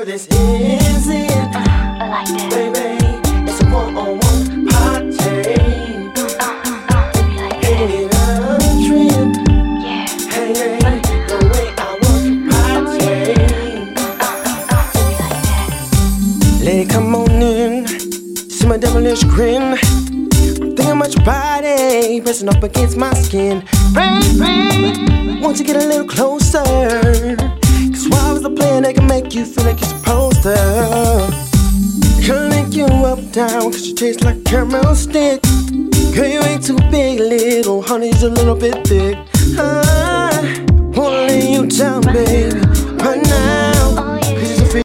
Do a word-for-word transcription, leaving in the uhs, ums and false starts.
this is it, I like that. baby. It's a one-on-one party. Ain't it a trip? Yeah. Hey, hey, the way I want party. Lady, come on in. See my devilish grin. Thinking about your body pressing up against my skin. Baby, won't you get a little closer? Cause while I was the plan, I can make you feel like you're supposed to. Can link you up down, cause you taste like caramel stick. Girl, you ain't too big, little honey's a little bit thick. I wanna lay you down, baby, right now.